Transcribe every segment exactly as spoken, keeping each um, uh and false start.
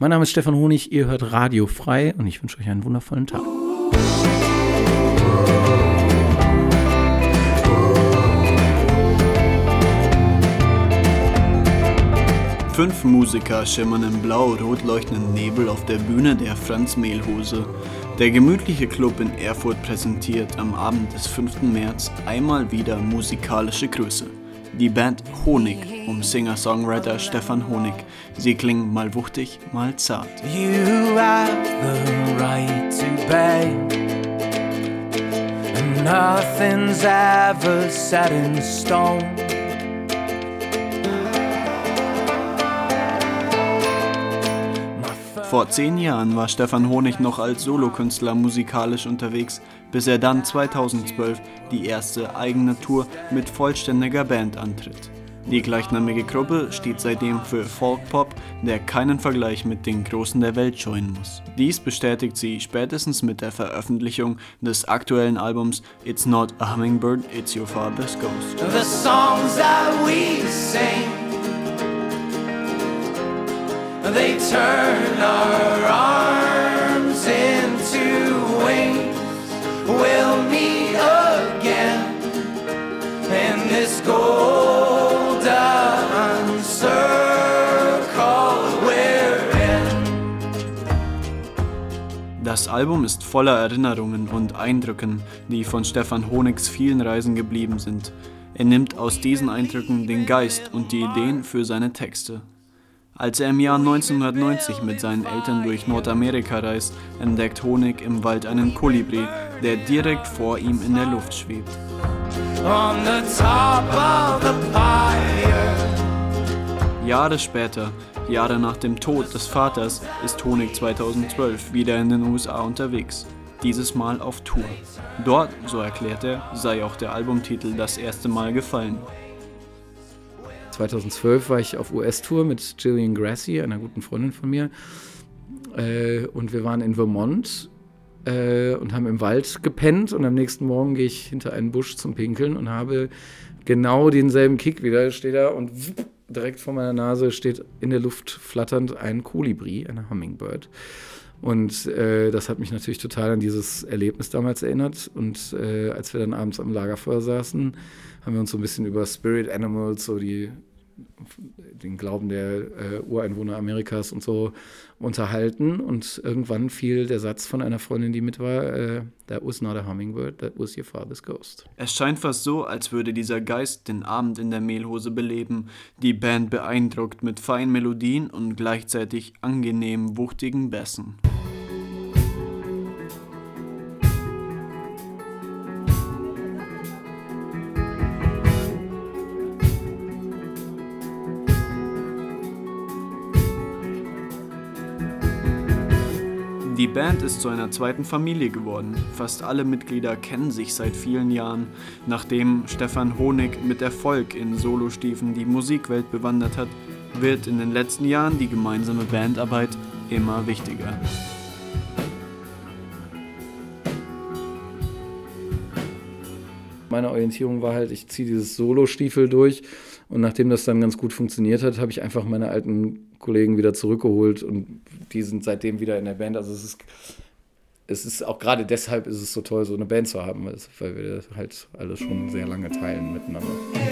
Mein Name ist Stefan Honig, ihr hört Radio Frei und ich wünsche euch einen wundervollen Tag. Fünf Musiker schimmern im blau-rot leuchtenden Nebel auf der Bühne der Franz Mehlhose. Der gemütliche Club in Erfurt präsentiert am Abend des fünften März einmal wieder musikalische Größe. Die Band Honig um Singer-Songwriter Stefan Honig. Sie klingen mal wuchtig, mal zart. You have the right to beg, and nothing's ever set in stone. Vor zehn Jahren war Stefan Honig noch als Solokünstler musikalisch unterwegs, bis er dann zweitausendzwölf die erste eigene Tour mit vollständiger Band antritt. Die gleichnamige Gruppe steht seitdem für Folk-Pop, der keinen Vergleich mit den Großen der Welt scheuen muss. Dies bestätigt sie spätestens mit der Veröffentlichung des aktuellen Albums It's Not a Hummingbird, It's Your Father's Ghost. The songs that we sing, they turn our arms into wings. We'll meet again in this golden circle we're in. Das Album ist voller Erinnerungen und Eindrücken, die von Stefan Honigs vielen Reisen geblieben sind. Er nimmt aus diesen Eindrücken den Geist und die Ideen für seine Texte. Als er im Jahr neunzehnhundertneunzig mit seinen Eltern durch Nordamerika reist, entdeckt Honig im Wald einen Kolibri, der direkt vor ihm in der Luft schwebt. On the top of the pyre. Jahre später, Jahre nach dem Tod des Vaters, ist Honig zweitausendzwölf wieder in den U S A unterwegs. Dieses Mal auf Tour. Dort, so erklärt er, sei auch der Albumtitel das erste Mal gefallen. zweitausendzwölf war ich auf U S-Tour mit Gillian Grassi, einer guten Freundin von mir. Äh, und wir waren in Vermont äh, und haben im Wald gepennt. Und am nächsten Morgen gehe ich hinter einen Busch zum Pinkeln und habe genau denselben Kick wieder. Steht da und wupp, direkt vor meiner Nase steht in der Luft flatternd ein Kolibri, eine Hummingbird. Und äh, das hat mich natürlich total an dieses Erlebnis damals erinnert. Und äh, als wir dann abends am Lagerfeuer saßen, haben wir uns so ein bisschen über Spirit Animals, so die, den Glauben der äh, Ureinwohner Amerikas und so unterhalten. Und irgendwann fiel der Satz von einer Freundin, die mit war, äh, That was not a hummingbird, that was your father's ghost. Es scheint fast so, als würde dieser Geist den Abend in der Mehlhose beleben, die Band beeindruckt mit feinen Melodien und gleichzeitig angenehm wuchtigen Bässen. Die Band ist zu einer zweiten Familie geworden. Fast alle Mitglieder kennen sich seit vielen Jahren. Nachdem Stefan Honig mit Erfolg in Solostiefeln die Musikwelt bewandert hat, wird in den letzten Jahren die gemeinsame Bandarbeit immer wichtiger. Meine Orientierung war halt, ich ziehe dieses Solo-Stiefel durch und nachdem das dann ganz gut funktioniert hat, habe ich einfach meine alten Kollegen wieder zurückgeholt und die sind seitdem wieder in der Band. Also es ist, es ist auch gerade deshalb ist es so toll, so eine Band zu haben, weil wir halt alles schon sehr lange teilen miteinander.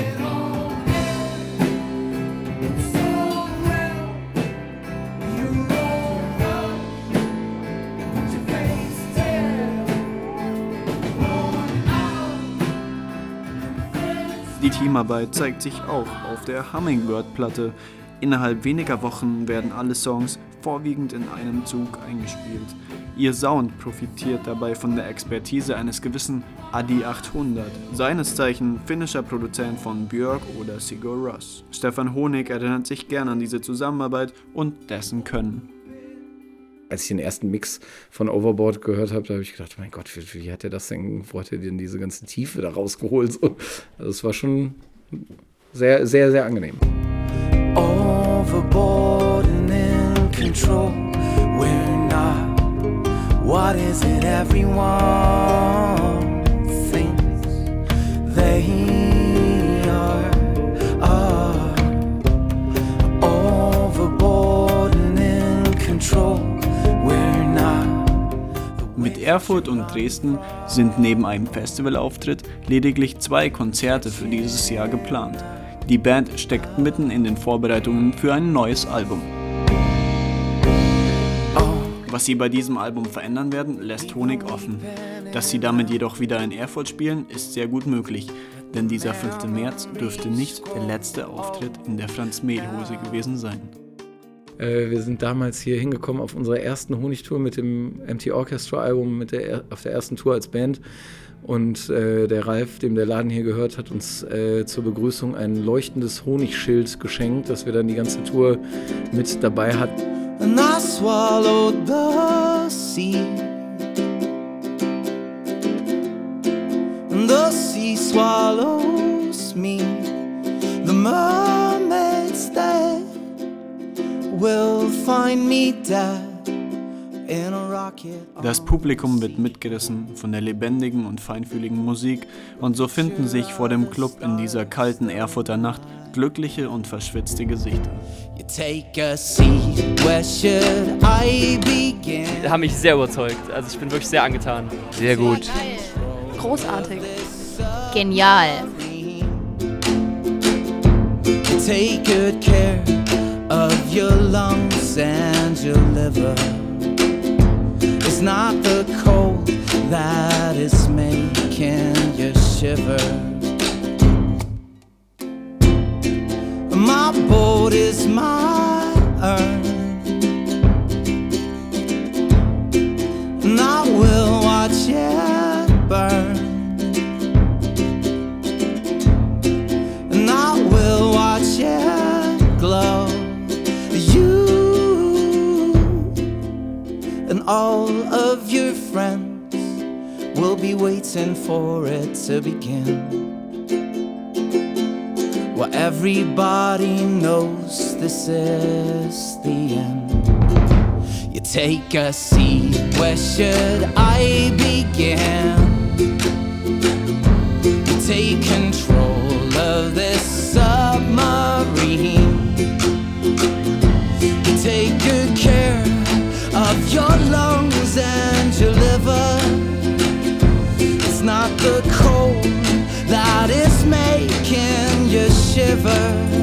Die Teamarbeit zeigt sich auch auf der Hummingbird-Platte. Innerhalb weniger Wochen werden alle Songs vorwiegend in einem Zug eingespielt. Ihr Sound profitiert dabei von der Expertise eines gewissen Adi achthundert, seines Zeichen finnischer Produzent von Björk oder Sigur Rós. Stefan Honig erinnert sich gern an diese Zusammenarbeit und dessen Können. Als ich den ersten Mix von Overboard gehört habe, da habe ich gedacht, mein Gott, wie, wie hat er das denn, wo hat er denn diese ganze Tiefe da rausgeholt? So. Also es war schon sehr, sehr, sehr angenehm. Overboard and in control, we're not. What is it everyone thinks they are? are. Overboard and in control. Erfurt und Dresden sind neben einem Festivalauftritt lediglich zwei Konzerte für dieses Jahr geplant. Die Band steckt mitten in den Vorbereitungen für ein neues Album. Was sie bei diesem Album verändern werden, lässt Honig offen. Dass sie damit jedoch wieder in Erfurt spielen, ist sehr gut möglich, denn dieser fünfte März dürfte nicht der letzte Auftritt in der Franz-Mehl-Hose gewesen sein. Äh, wir sind damals hier hingekommen auf unserer ersten Honigtour mit dem M T Orchestra Album, mit der, auf der ersten Tour als Band. Und äh, der Ralf, dem der Laden hier gehört, hat uns äh, zur Begrüßung ein leuchtendes Honigschild geschenkt, das wir dann die ganze Tour mit dabei hatten. And I swallowed the sea, and the sea swallows me. The mermaids dead will find me dead in a rocket. Das Publikum wird mitgerissen von der lebendigen und feinfühligen Musik und so finden sich vor dem Club in dieser kalten Erfurter Nacht glückliche und verschwitzte Gesichter. You take a seat, where should I begin? Haben mich sehr überzeugt, also ich bin wirklich sehr angetan. Sehr gut. Großartig. Genial. Take good care of your lungs and your liver. It's not the cold that is making you shiver. My boat is my urn, and I will watch it burn, and I will watch it glow. You and all of your friends will be waiting for it to begin. Well, everybody knows this is the end. You take a seat, where should I begin? You take control of this submarine. You take good care of your lungs and your liver. It's not the cold that is making you shiver.